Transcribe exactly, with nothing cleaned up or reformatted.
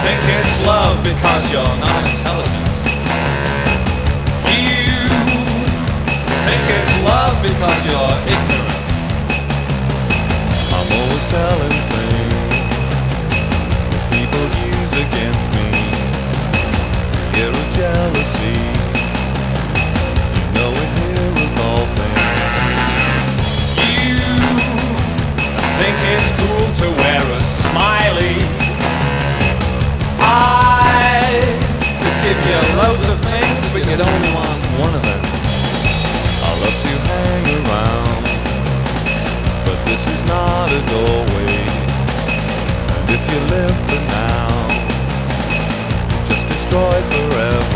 think it's love because you're not intelligent. You think it's love because you're ignorant. I'm always telling things that people use against me. Fear of jealousy, you know it here with all things. You think it's cool to wear a smiley. I could give you loads of things, but you don't want one of them. I love to hang around, but this is not a doorway. And if you live for now, just destroy forever.